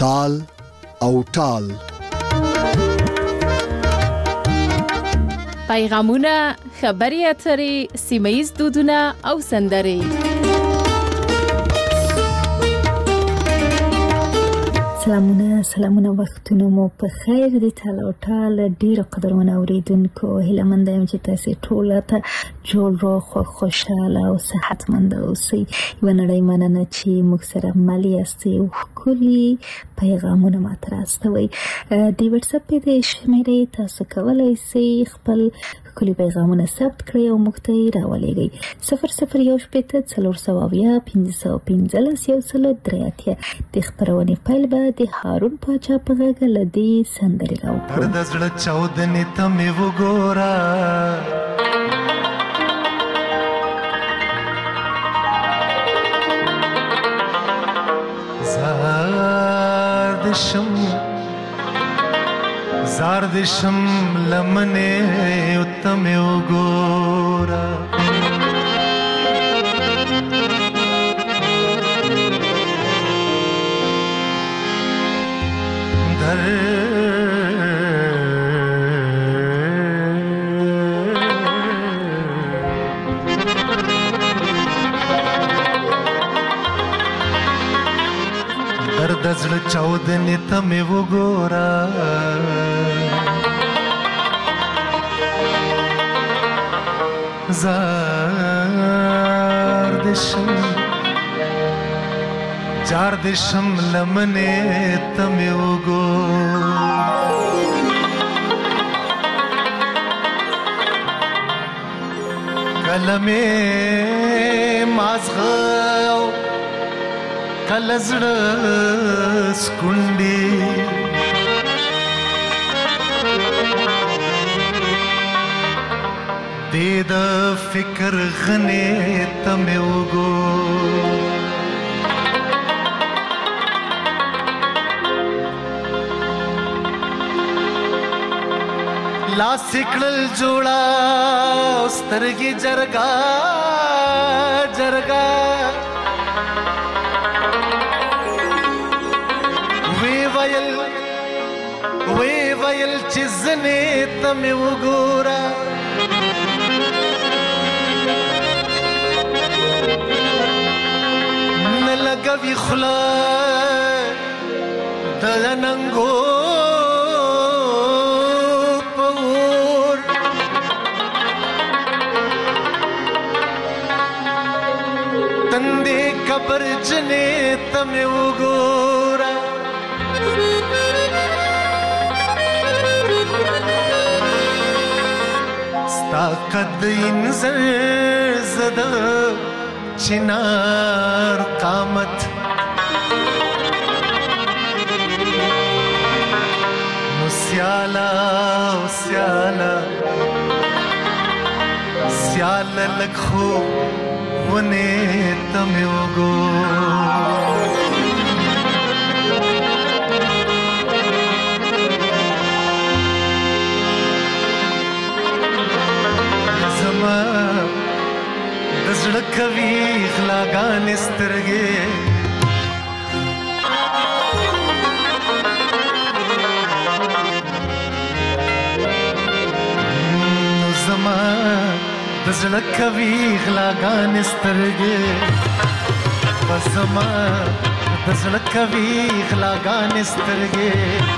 تال او ټال. پیغامونه، خبري اترې، سیمه‌ییز دودونه او سندرې. سلامونه وختونه مو په خیر دي. تال او ټال ډیر قدرمن اوریدونکو، هیله مند یم چې تاسو ټول ته جوړ روغ خوشاله او صحتمند اوسئ. یو نړۍ مننه چې موږ سره ملي یاستئ او ښکلي پیغامونه ماته راستوئ. د واتساپ د شمیرې تاسو کولی شئ خپل ښکلي پیغامونه ثبت کړئ او موږ ته یې راولېږئ. 001415 د خپرونې پیل به د هارون پاچا په غږ له دې سندرې راوکړو. د زړه چاودنې ته مې وګوره، زار دشم لمنې ته مې وګوره، د زړه چاودنې ته مې وګوره، جار دشم لمنې ته مې وګوره، کله مې مازغه کله زړه سکونډي، د فکر غنې ته مې وګوره، لاس کړل جوړا سترګې جرګا جرګا، وی ویل چې زنې ته مې وګوره، نه لګوي خوله د ننګو په اور، تندې قبر جنې ته مې وګوره، قد انزر زد چنار قامت، نو سیالا لکھو ونے تمہیں وگو، د زړه کوي غلاګانې سترګې، نو زما د زړه کوي غلاګانې سترګې، بس زما د زړه کوي غلاګانې سترګې،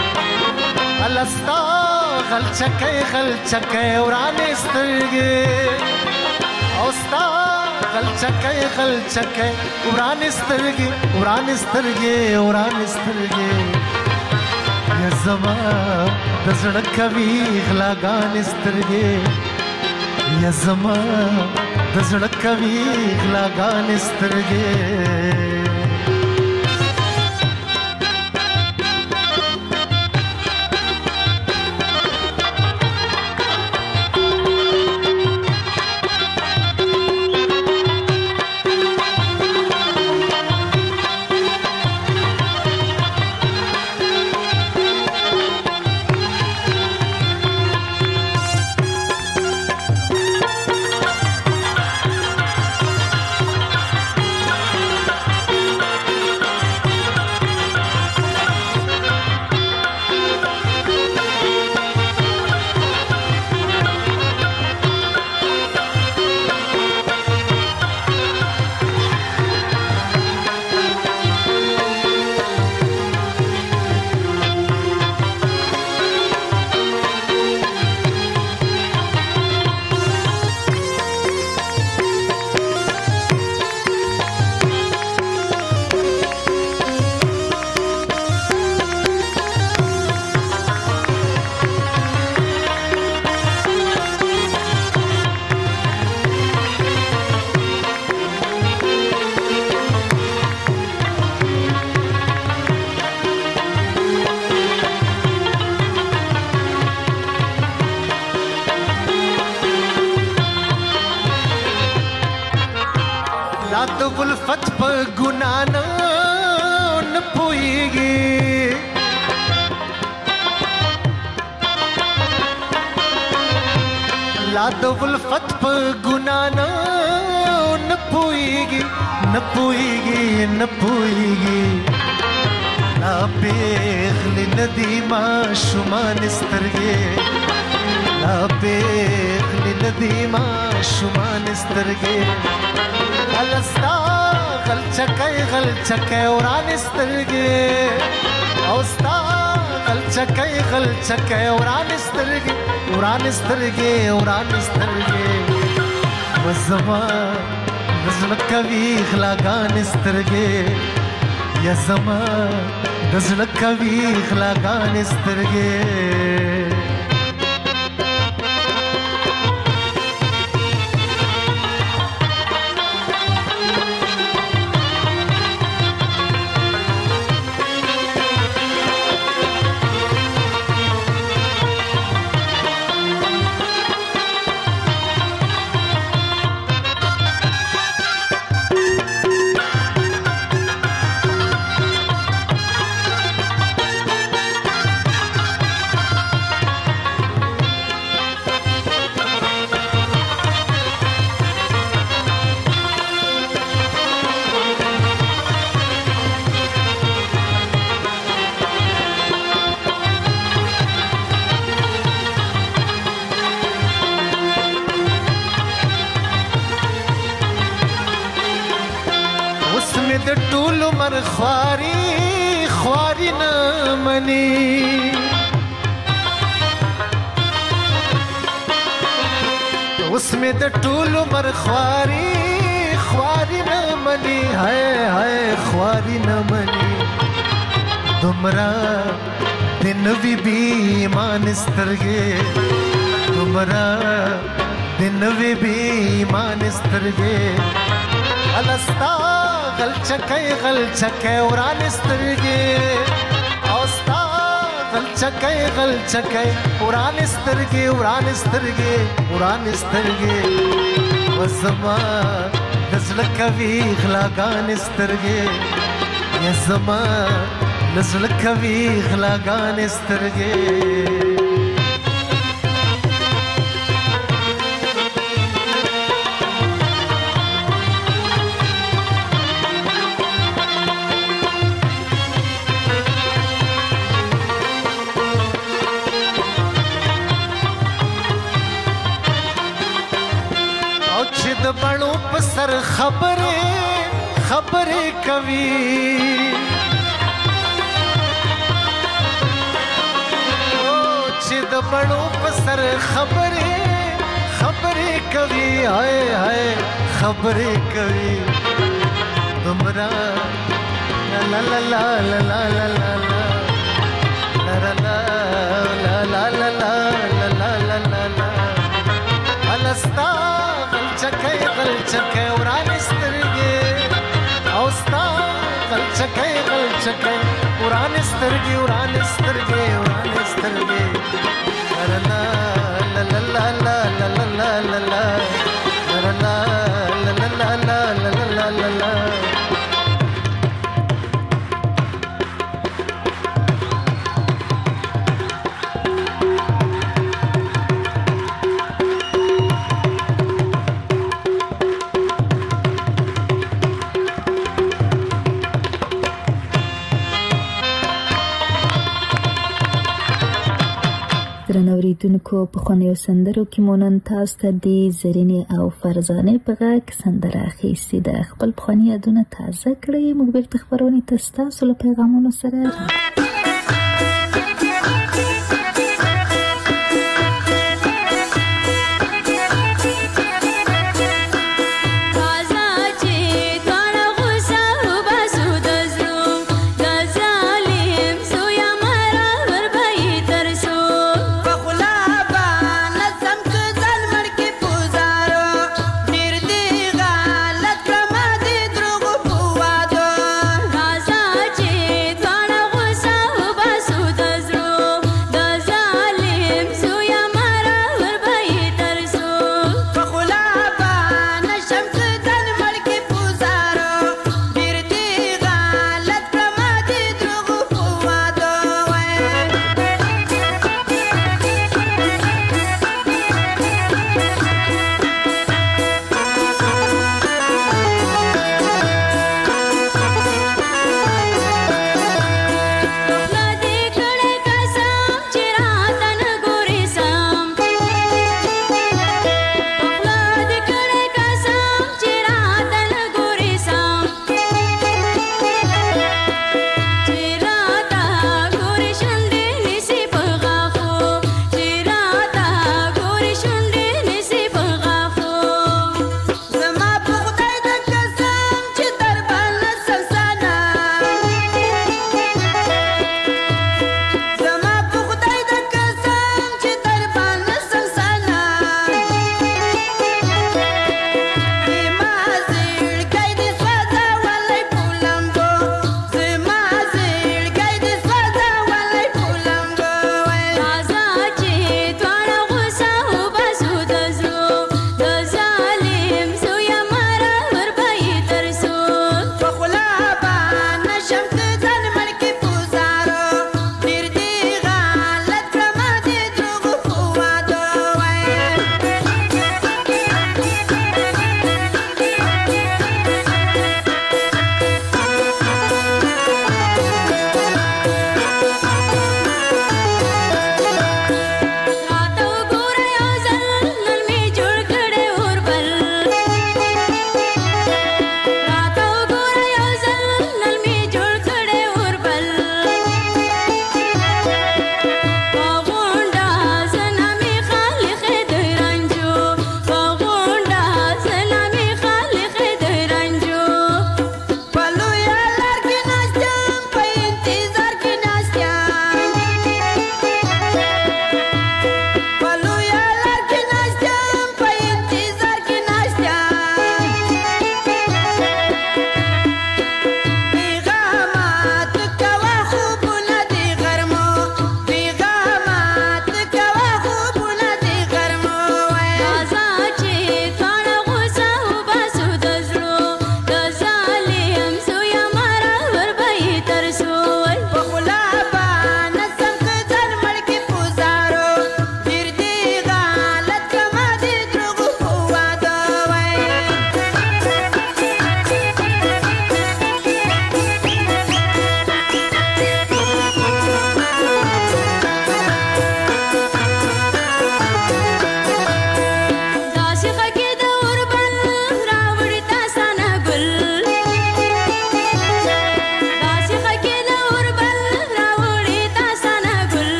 الستا غلچکې ورانې سترګې، او ستا غلچکې ورانې سترګې، یا زما د زړه کوي غلاګانې سترګې، یا زما د زړه کوي غلاګانې سترګې. الفت په ګنا نه پوهیږي لا د الفت په ګنا نه پوهیږي نه پوهیږي لا پیغلی ندی ما شومان سترګې لا پیغلی ندی ما شومان سترګې الستا غل چکای وران سترګې او ستا غل چکای وران سترګې وزما نزل کوي خلاګان سترګې یا زما نزل کوي خلاګان سترګې د ټول مر خواري نه مني اوس مې د ټول مر خواري نه مني هاي خواري نه مني دومره د نوي بي ایمان سترګې دومره د نوي بي ایمان سترګې الستا غل چکای وران سترګې او ستا غل چکای وران سترګې وزما نزل کوي غلاګان سترګې یا زما نزل کوي غلاګان سترګې د بڼو په سر خبرې کوي چې د بڼو په سر خبرې کوي هاي خبرې کوي دومره لا لا لا لا لا لا لا لا لا لا الستا غل چکای وران سترګې او ستا غل چکای وران سترګې لا لا لا لا لا لا لا لا لا لا درنوریدونکو په خوانیو سندرو کې مونږ تاسو ته د زرینې او فرزانه په غږ سندره اخیستې ده خپل پخواني یادونه تازه کړئ موږ بیرته خپرونې ته ستاسو له پیغامونو سره Gaza,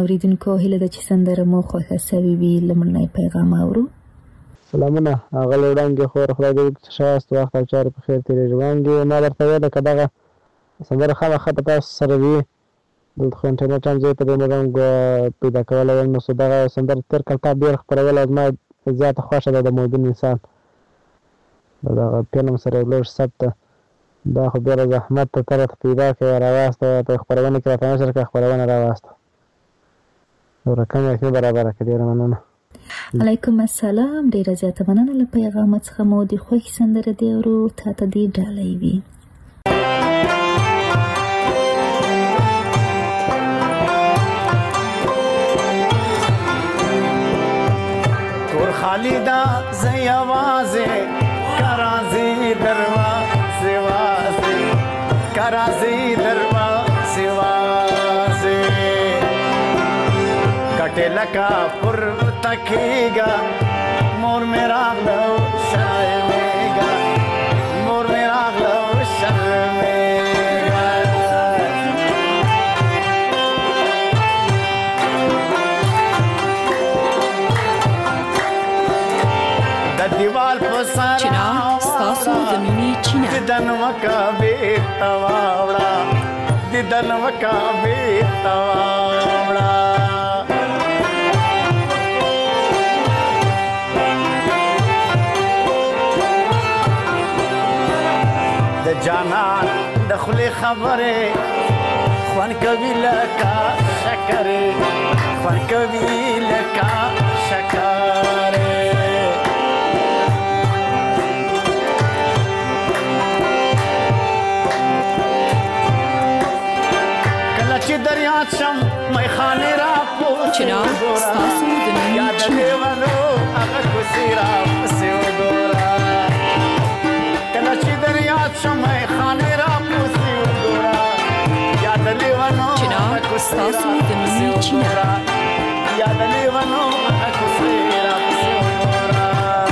اوریدونکو هیله ده چې سندره مو خوښه سوي وي. لومړنی پیغام اورو. سلامونه اغلی وړانګې خور خدای دې وکړي ښه یاست وخت او چارې په خیر تېرېږي. وړانګې ما درته ویله که دغه سندره خامخا په تاسو سره وي دلته خو انټرنېټ هم زه ته د رنګ پیدا کولی یم نو څه دغه سندره تېر کال تا ډېر خپروله زما زیاته خوښه ده د موجود انسان د دغه فلم سره یو لږ ثبت دا خو بیا زحمت ته ته راته پیدا کړې راواستوه په خپرونه کې راته نشر کړه خپرونه راواستوه یو رقم یې برابره کړه. ډېره مننه. علیکم السلام. ډېره زیاته مننه له پیغامه څخه مو د خوښې سندره دې اورو تا ته دې ډالۍ وي. تور خالی دا زی آوازه کرازی دروازه وازه کرازی دروازه وازه کٹے لکا پر تکیگا مور میرا غلو شرمیگا مور میرا غلو شرمیگا دا دیوال پسارا چنا ستاسو زمینی چنا دیدن وکا بیتا واوڑا دیدن وکا بیتا واوڑا جانان دخلی خبره خوان کوي لکا شکره خوان کوي لکا شکره کله چې دریات شم مې خانه را پوس چنا ستاسو زمینی یاد چنا دیوانو هغه کوسی را پسې وګورا کله چې دریات شم مې خانه را پوس وګورا یاد دیوانو چنا ستاسو زمینی چنا یاد دیوانو هغه کوسی را پسې وګورا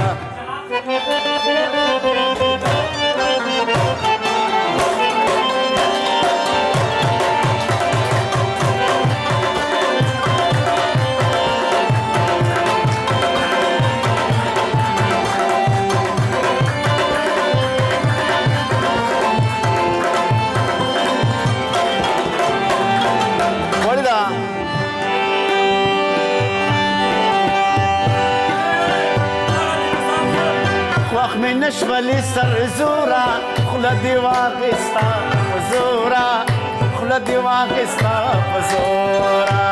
نشولی سر زورا خلدی واقستا زورا خلدی واقستا زورا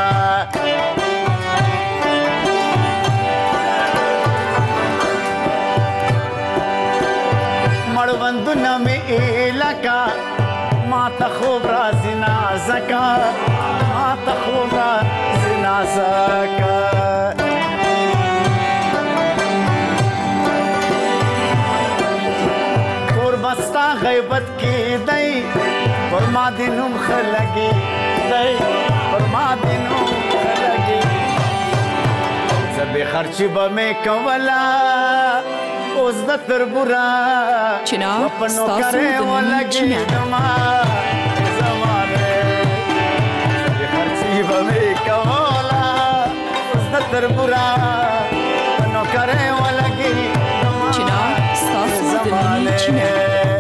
مړوند نمی الکا ما تخوب را زنا زکا ما تخوب را زنا زکا بستا غیبت کی دی پر ما دینم خلگی دی پر ما دینم خلگی زبی خرچی با می کولا اوز دا تربورا چنا وپنو ستاسو کرے زمینی ولگی چنا دما زمانے زبی خرچی با می کولا اوز دا تربورا وپنو کرے ولگی دما چنا ستاسو زمینی چنا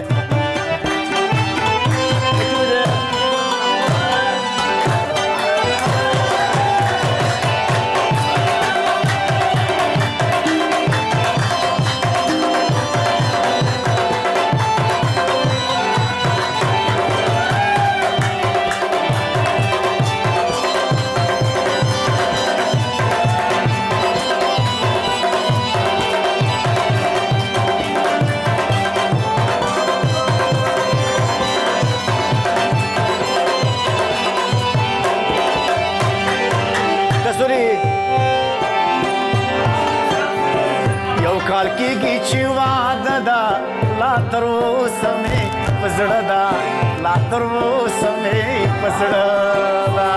کال کېږي چې واده ده لا تر اوسه مې په زړه ده لا تر اوسه مې په زړه ده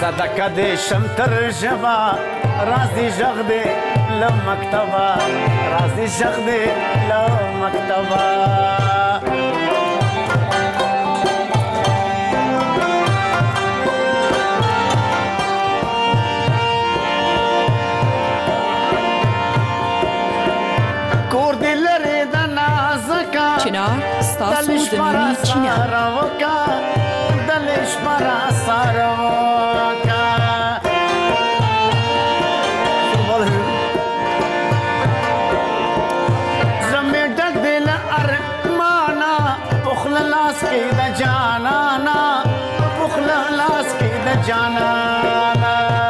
صدقه دې شم تر ژبه راز دې غږ دې له مکتبه راز دې غږ دې له مکتبه چنار ستاسو د مینې چینه دلش پرا ساروکا زمې ډک دل ارمانا پخل لاس کې د جانانا پخل لاس کې د جانانا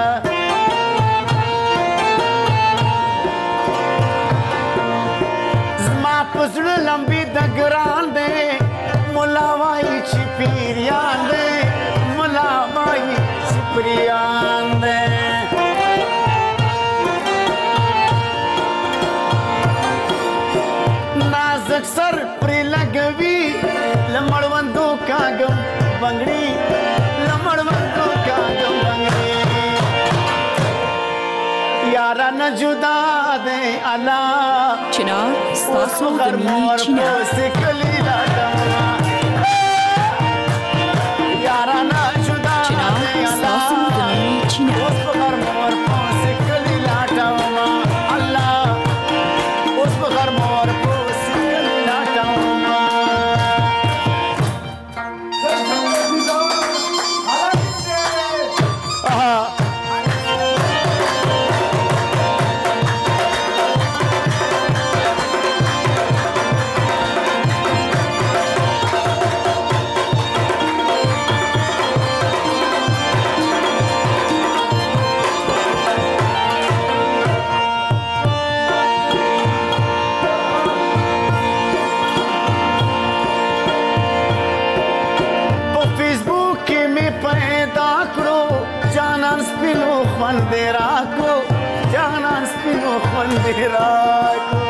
زما پزړه لمبي د ګران دی مولا وایي چې پیریان دی مولا وایي چې پیریان دی نازک سر پرې لګوي له مړوندو کاږم بنګړي له مړوندو کاږم بنګړي یارانه جدا دی الله چنار ستاسو د مینې چینه یارانه جدا دی ستاسو د مینې چینه اوس په غر مور پوسې کلی لاټوما الله اوس په غر مور پوسې کلی لاټوما خوندې راکو جانان سپینو خوندې راکو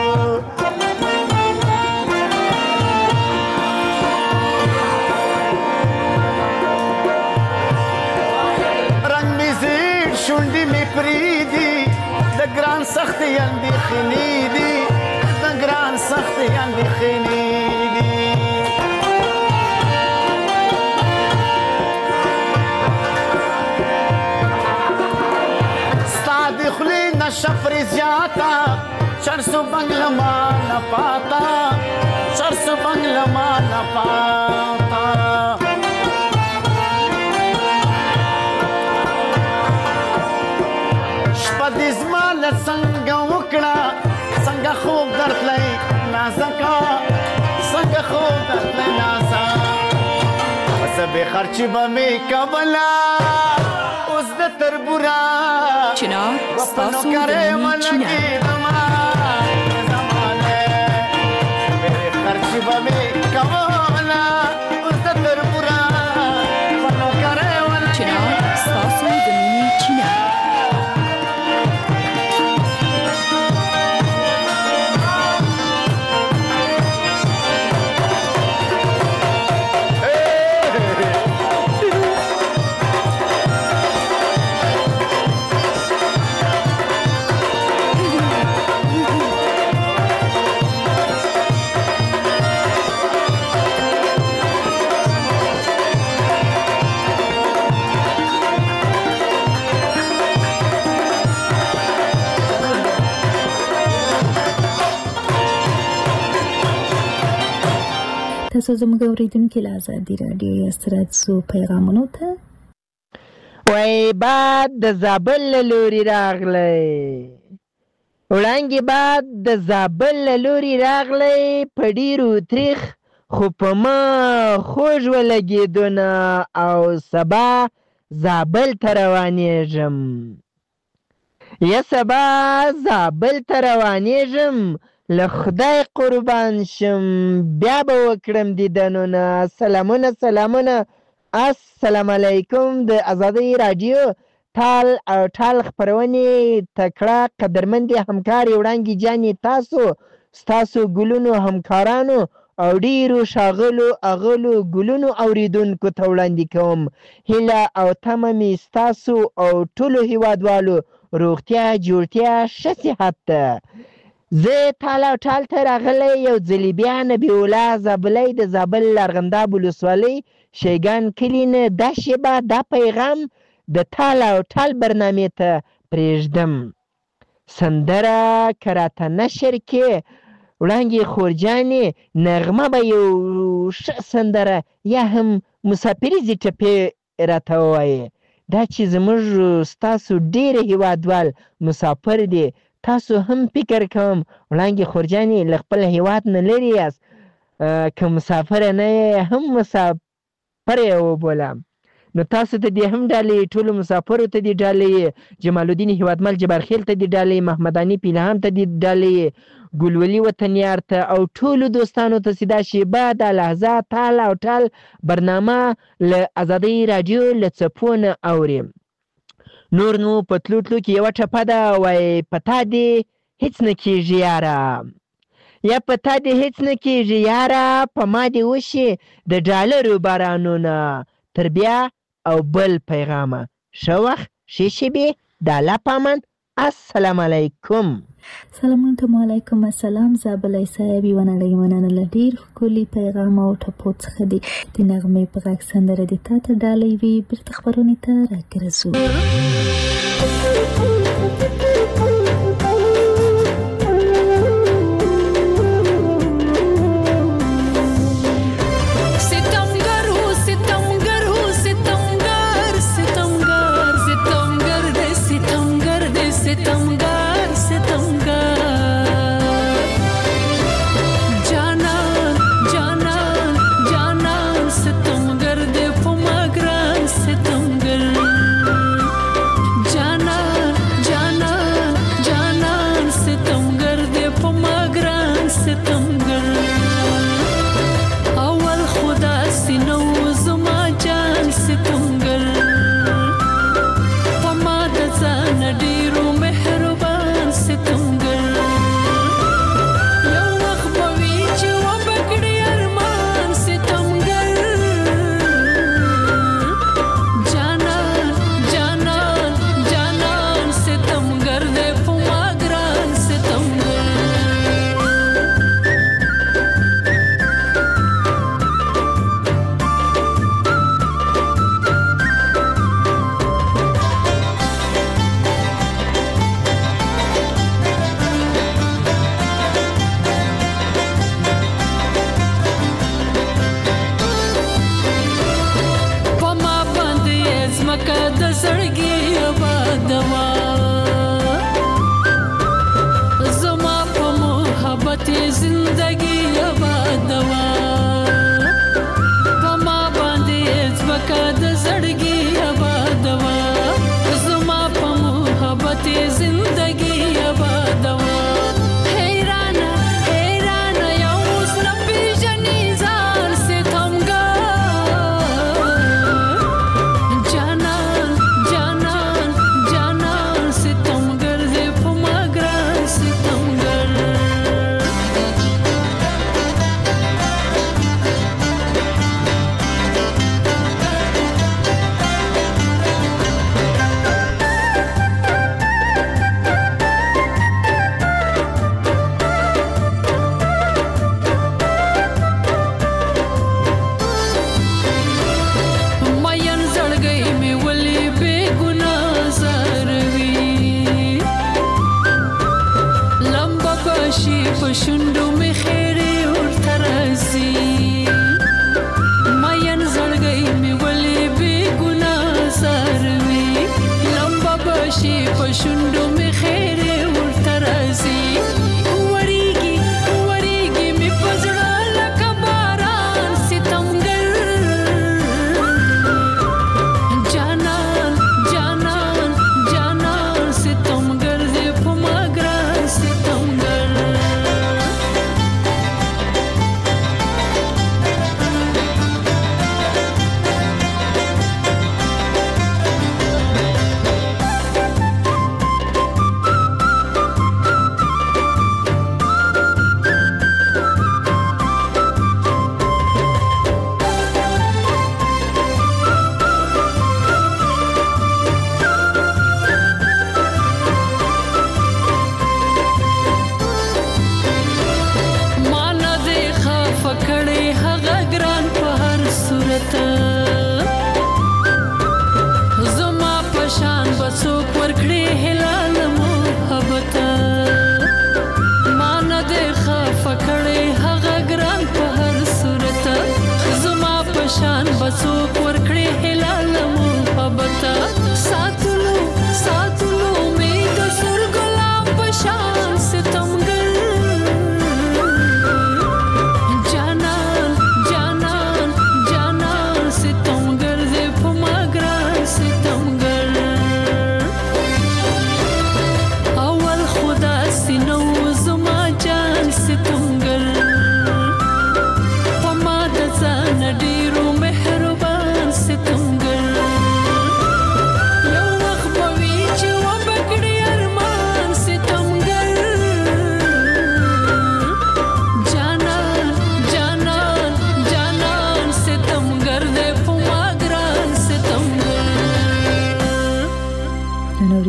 رنگ می زیړ شونډې مې پریدي د ګران سختې اندېښنې دي د ګران سختې اندېښنې دي شفر زیاتا چرسو بنگلما نپاتا چرسو بنگلما نپاتا شپه دې زما له څنګه وکړه څنګه خوب درتلی نازکه څنګه خوب درتلی نازا زه بې خرچې به مې کوله اوس د تربوره چنار ستاسو د مینې چینه خرچې به مې کوله اوس د تربوره چنار ستاسو د مینې چینه تاسو زموږ اورېدونکي له ازادي راډیو یا ستراتسو پیغامونو ته وای باد د زابل له لوري راغلی وړانګې باد د زابل له لوري راغلی په ډېرو تریخ خو په ما خوږ ولګېدونه او سبا زابل ته روانېږم یا سبا زابل ته روانېږم له خدای قربان شم بیا به وکړم دیدنونه سلامونه السلام علیکم د ازادۍ راډیو ټال او ټال خپرونې تکړه قدرمندې همکارې وړانګې جانې ستاسو ګلونو همکارانو او ډیرو ښاغلو اغلو ګلونو اوریدونکو ته وړاندې کوم هیله او تمه مې ستاسو او ټولو هیوادوالو روغتیا جوړتیا ښه صحت ده. زه تال او ټال ته راغلی یو ځلې بیا نبي الله زابلی د زابل ارغنداب ولسوالۍ شیګان کلي نه دا شیبه دا پیغام د تال او ټال برنامې ته پرېږدم. سندره که راته نشر کې وړانګې خورجانې نغمه به یو ښه سندره یا هم مسافریزې ټپې راته ووایې. دا چې زموږ ستاسو ډېر هیوادوال مسافر دی تاسو هم فکر کوم وړانګې خورجانې له خپل هیواد نه لرې یاست که مسافره نه یې هم مسافر یې وبوله نو تاسو ته دې هم ډالۍ ټولو مسافرو ته دې ډالۍ جمال الدین هیوادمل جبارخیل ته دې ډالۍ محمداني پیلهام ته دې ډالۍ ګلولي وطنیار ته او ټولو دوستانو ته چې دا شیبه دا لحظه تال او ټال برنامه له ازادۍ راډیو له څپو نه اوري. نور نو په تلو تلو کې یوه ټپه ده وایي په تا دې هېڅ نه کېږي یاره یا په تا دې هېڅ نه کېږي یاره په ما دې وشي د ډالرو بارانونه تر بیا او بل پیغامه ښه وخت ښې شېبې د الله په امان. السلام علیکم. سلامونه ته علیکم السلام. زابلی صاحب یوه نړۍ مننه له ډېر ښکلي پیغام او ټپو څخه دي د نغمې په غږ سندره دې تا ته ډالۍ وي. بېرته خپرونې ته راګرځو.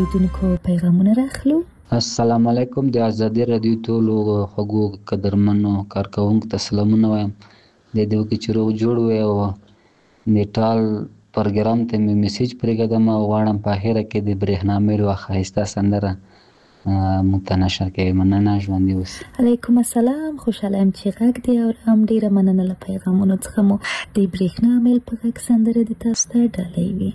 اوریدونکو پیغامونه راخلو. السلام علیکم. د ازادي رادیو ټولو خوږو قدرمنو کارکوونکو ته سلامونه وایم. د دې وکړي چې روغ جوړ وي او نیټال پروګرام ته مې میسیج پرېږدم او غواړم په اخره کې د برېښنا مېل یوه ښایسته سندره موږ ته نشر کوي. مننه، ژوندي اوسئ. علیکم السلام. خوشحاله یم چې غږ دی اورم. ډېره مننه له پیغامونو څخه مو د برېښنا میل په غږ سندره د تاسو ته ډالۍ وي.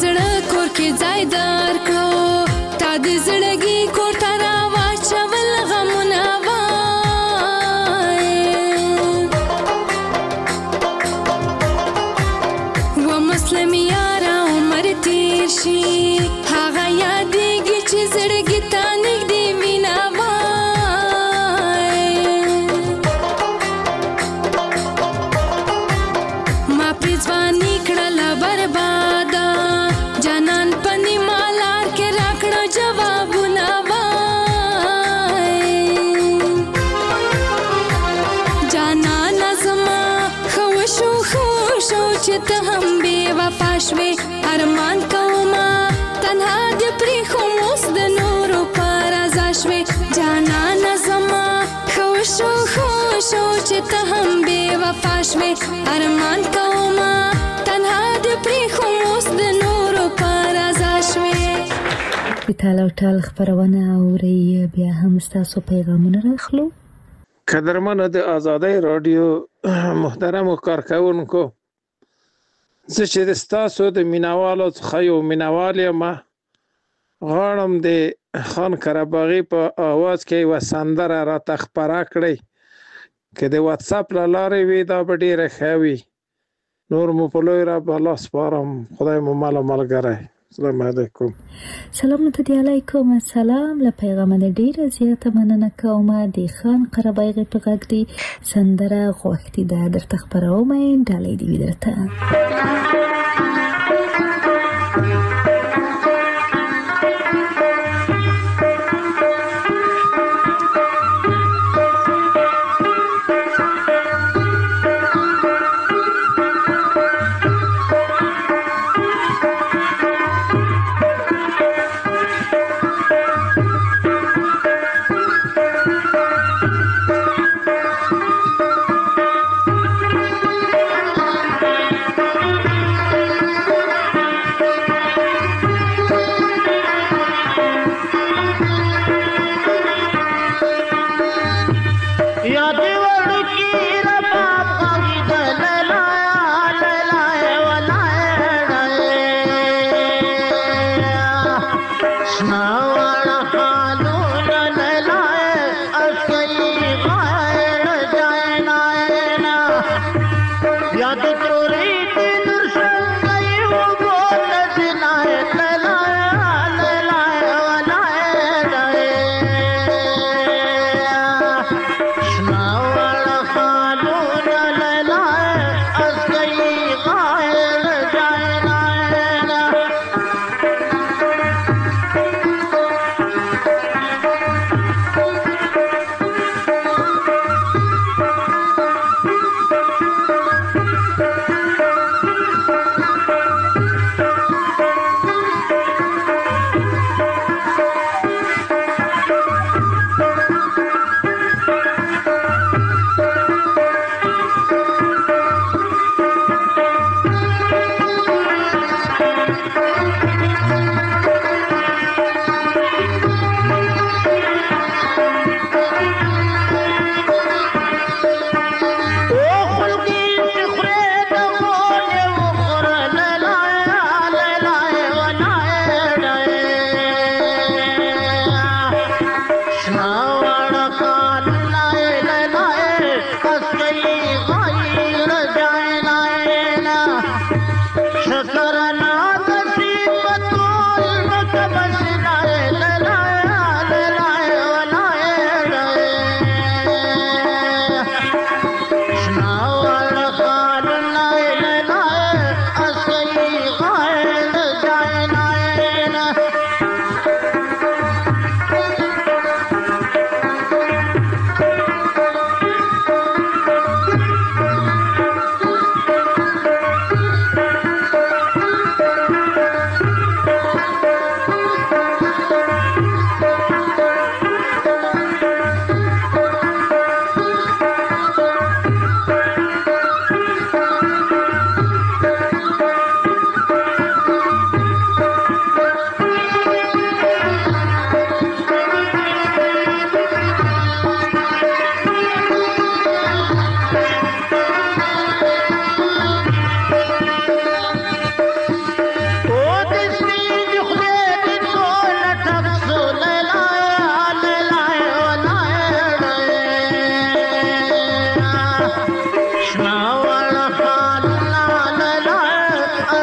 زړه کور کې ځای درکړو تا د زړګي کور ته راواچول غمونه وای و مسلم یاره عمر تیر شي هغه یادېږي چې زړګي ته نږدې وینه وای ما پرې ځواني کړله برباده جانان په نیمه لار کې راکړه جوابونه وای جانانه زما ښه وشو چې ته هم بې وفا شوې ارمان کومه تنها دې پرېښوم اوس د نورو په رضا شوې جانانه زما ښه وشو چې ته هم بې وفا شوې ارمان کومه تنها دې پرېښوم اوس د نورو په رضا شوې. د تال او ټال خپرونه اورئ بیا هم ستاسو پیغامونه راخلو. قدرمنو د آزادۍ راډیو محترمو کارکوونکو زه چې د ستاسو د مینوالو څخه یو مینوال یم غواړم د خان قرهباغي په آواز کې یوه سندره راته خپره کړئ که د واتساپ له لارې وي دا به ډېره ښه وي نور مو په لوی رب الله سپارم خدای مو مل و ملګری السلام علیکم. سلامونه ته دی علیکم السلام له پیغامه د ډیره زیاته مننه کوم د خان قرهباغي په غږ دی سندره غوښتې ده درته خپروم ډالۍ دې وي درته.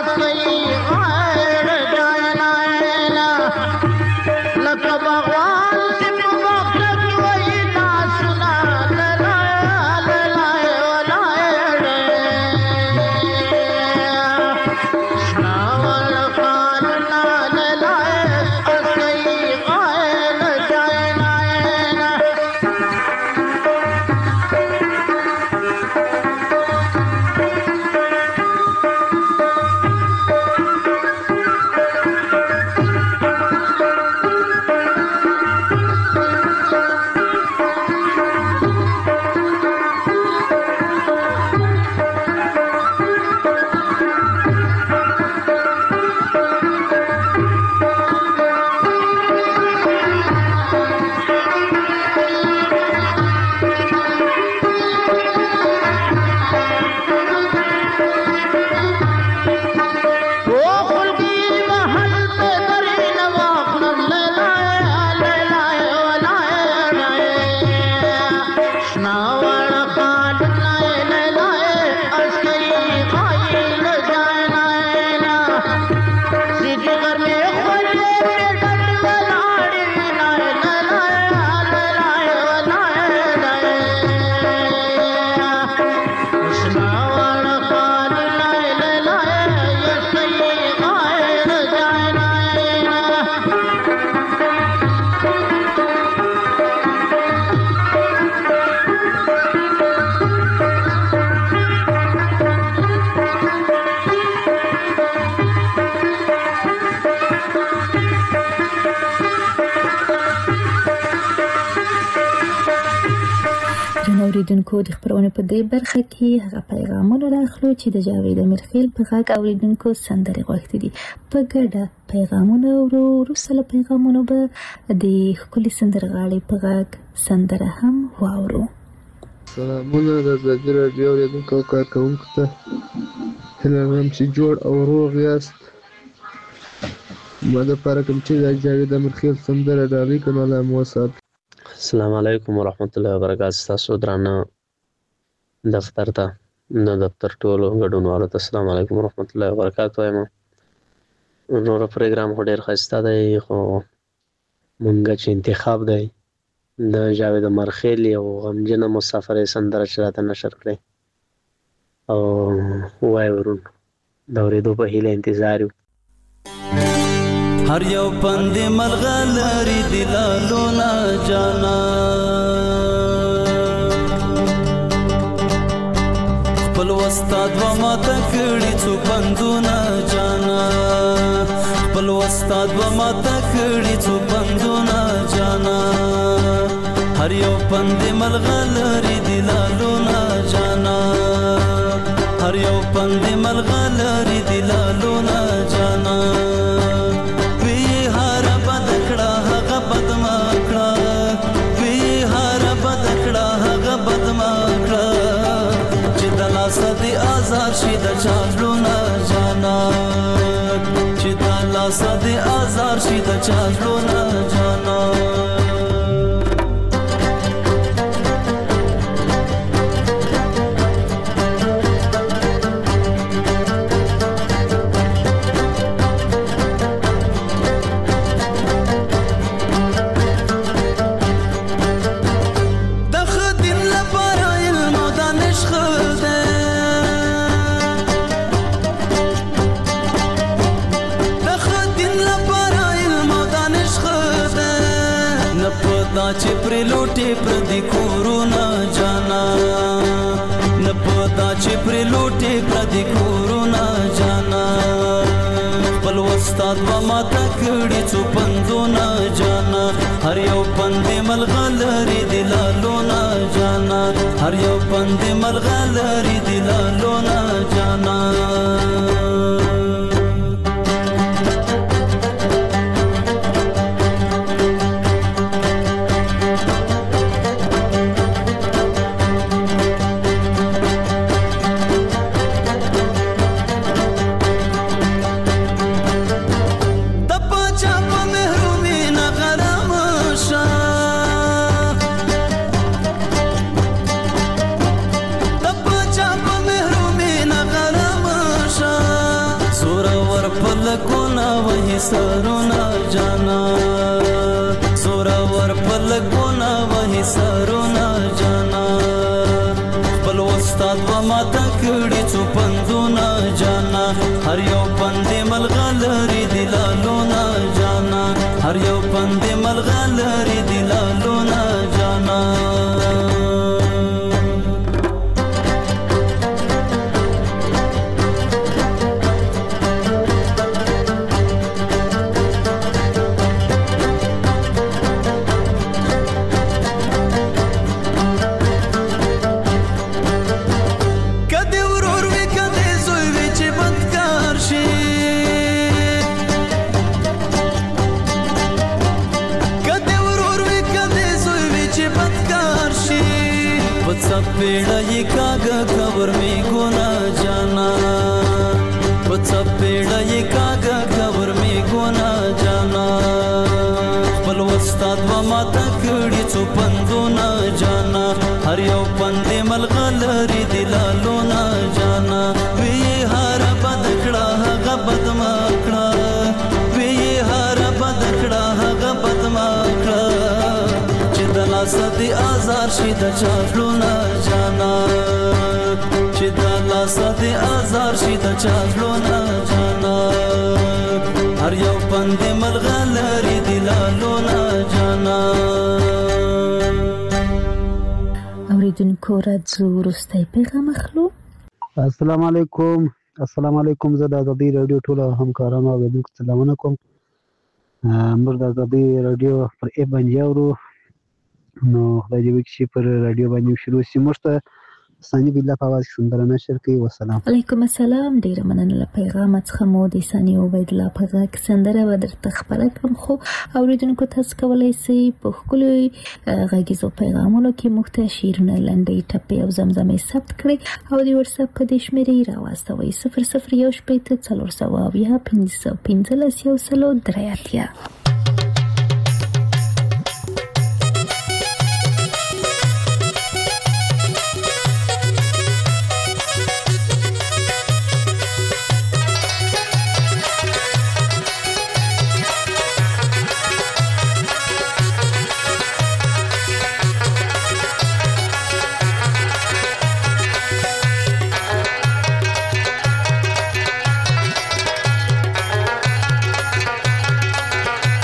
اوریدونکو د خبرونه په دې برخه کې هغه پیغامونه راخلو چې د جاوید امیرخیل په غږ اوریدونکو سندرې غوښتي دي. په ګډه پیغامونه وروسته له پیغامونو به د ښکلي سندرغاړي په غږ سندره هم واورو. سلامونه د ازادي راډیو اوریدونکو او کارکوونکو ته هیله لرم چې جوړ او روغ یاست. ما دپاره کوم چې د جاوید امیرخیل سندره ډالۍ کړم الله مو وسات. السلام علیکم ورحمت الله وبرکاته. تاسو درانه دفتر ته د دفتر ټولو ګډونوالو ته السلام علیکم ورحمت الله وبرکاته وایم. نور پروګرام خو ډېر ښایسته دی، خو مونږ چې انتخاب دی د جاوید امیرخیل یو غمجنه مسافرۍ سندره چې راته نشر کړې او وایي ورون د اورېدو په هیله انتظار یو. هر یو پند ملغلری دلالو نا جانا خپل استاد و ما تکړی څو پندونه جانا خپل استاد و ما تکړی څو پندونه جانا هر یو پند ملغلری دلالو نا جانا هر یو پند ملغلری دلالو نا جانا صدی آزار شي د چالو نه جانا چې د الله صدی آزار شي د چالو نه جانا چې پر لوټي پر دې کورونا جانا نه پتا چې پر لوټي پر دې کورونا جانا خپل استاد و ما تکړی څو پندونه جانا هر یو پند ملغلری دلالو نه جانا هر یو پند ملغلری دلالو نه جانا پلکونه وهي سرونه جانا زورور پلکونه وهي سرونه جانا خپل استاد و ماته کړي څو پندونه جانا هر یو پندې ملغلري دلالونه جانا هر یو پندې ملغلري دلالونه جانا पेड़ा ये कागा खबर में गुना जाना वत्सा पेड़ा ये कागा खबर में गुना जाना पल वस्ताद व माता कड़ी चो पंदो ना जाना हर यो पंदे मलगलरी दिलालो ना जाना वे ये हारा बदकड़ा हगा बदमाकड़ा वे ये हारा बदकड़ा हगा बदमाकड़ा चिदला सदी आजार शिदा चाफलो ना जाना चिदला सदी आजार शिदा चाफलो ना जाना हर यो पंदे मलगलरी दिलालो ना जाना اوریدونکو راځو وروستی پیغام اخلو. السلام علیکم زه د ازادي رادیو ټول همکارانو او اوریدونکو سلامونه کوم. موږ د ازادي رادیو پر ایپ باندې اورو نو خدای دې وکړي چې پر رادیو باندې شروع شي. موږ ته ثاني بالله په اواز کې سندره نشر کوي. والسلام علیکم السلام. ډیره مننه له پیغام څخه مو د ثاني عبید الله په غږ سندره به درته خپره کړم. خو اوریدونکو تاسو کولی شئ په ښکلي غږیزو پیغامونو کې موږ ته شعرونه لنډۍ ټپې او زمزمې ثبت کړئ او د وټساپ په دې شمېرې راواستوئ 00141515 Thank you.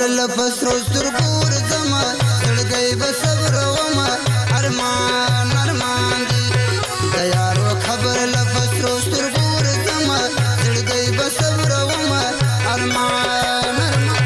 لفسرو سترګور زما زړګي بصبر وما ارمان ارمان دی د یارو خبر لفسرو سترګور زما زړګي بصبر وما ارمان ارمان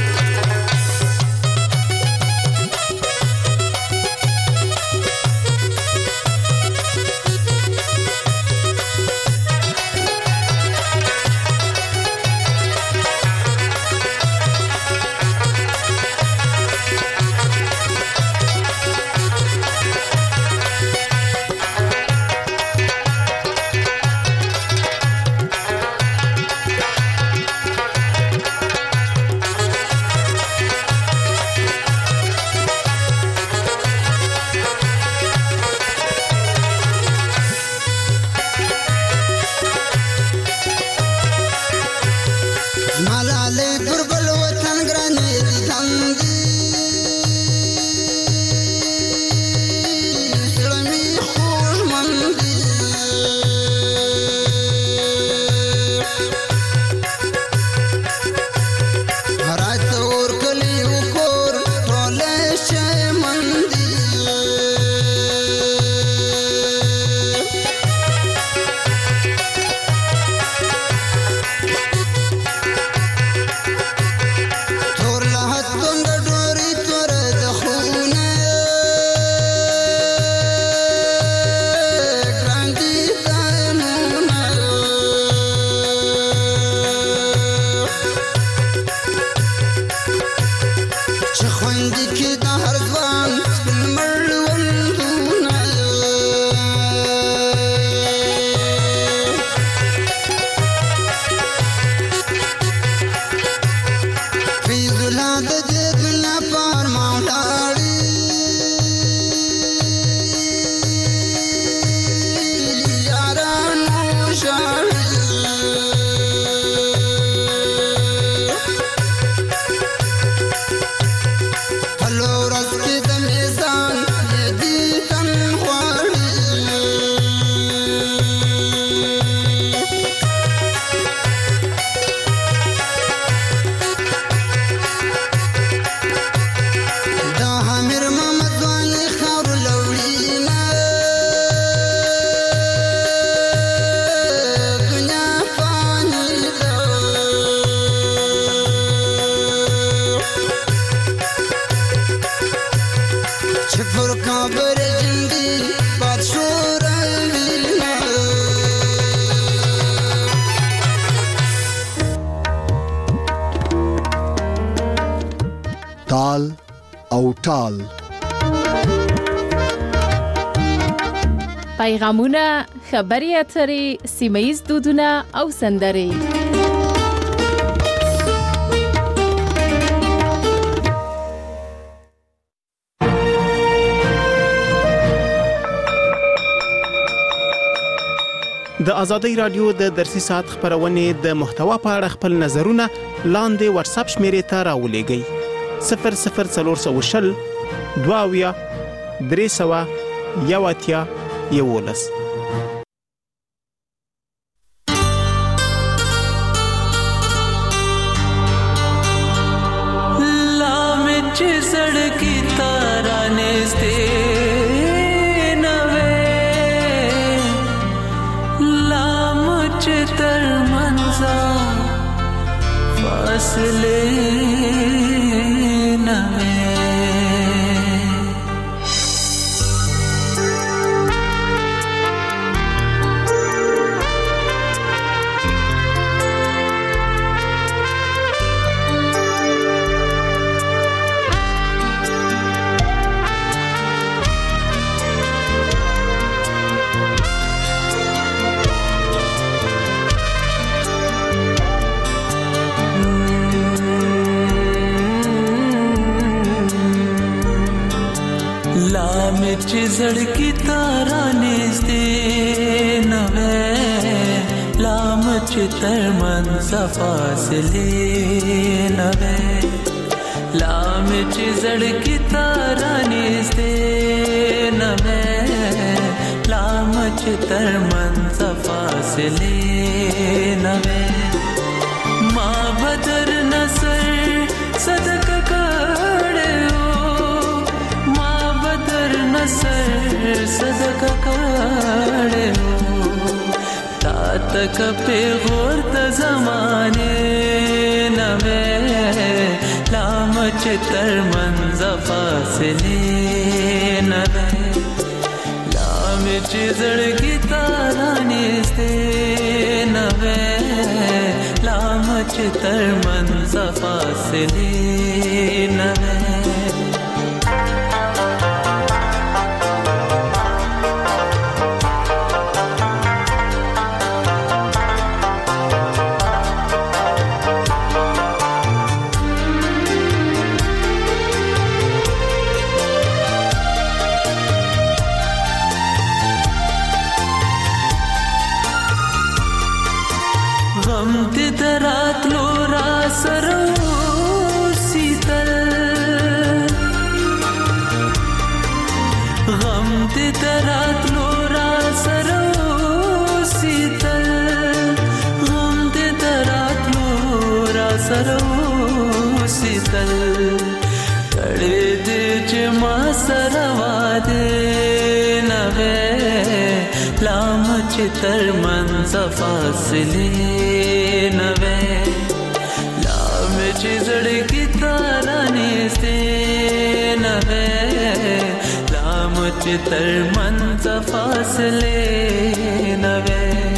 تال او ټال پیغامونه، خبري اترې، سیمه‌ییز دودونه او سندرې. د ازادۍ رادیو د درسي ساعت خبرونه د محتوا په اړه خپل نظرونه لاندې واتس اپ شمیرې ته راولېږئ. 00420 22 300 11. सड़की ताराने से नवे लामुच तर मंजा फासले नवे मिर्च जड़की ताराने से नवे लाम चितर मन सफासले नवे लाम जड़की ताराने से नवे लाम चितर मन सफासले नवे माँ बदर नसर सदक का سر صدقه کړې هو تا تک پیغور د زمانه نوې لام چې تر منځ فاصله نوې لام چې زړګي تارانه ستې نوې لام چې تر منځ فاصله نوې تر منځ فاصله نوې لام چې زړګي تارانه ستې نوې لام چې تر منځ فاصله نوې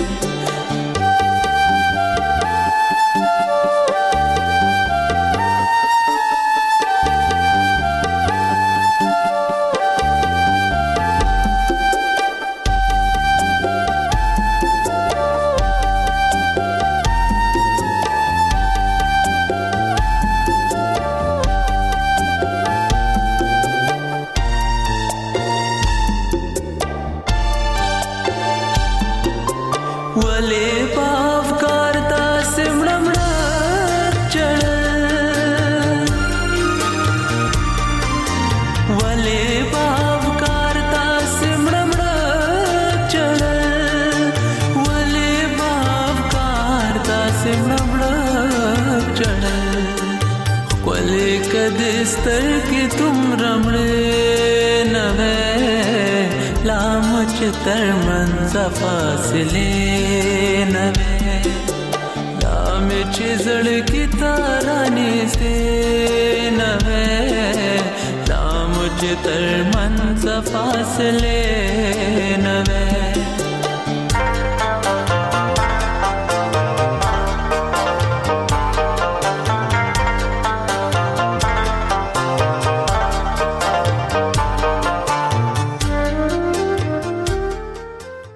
ستر کې تم رمړې نوې لام چې تر منځ فاصله نوې لام چې زړګي تارانه ستې نوې لام چې تر منځ فاصله نوې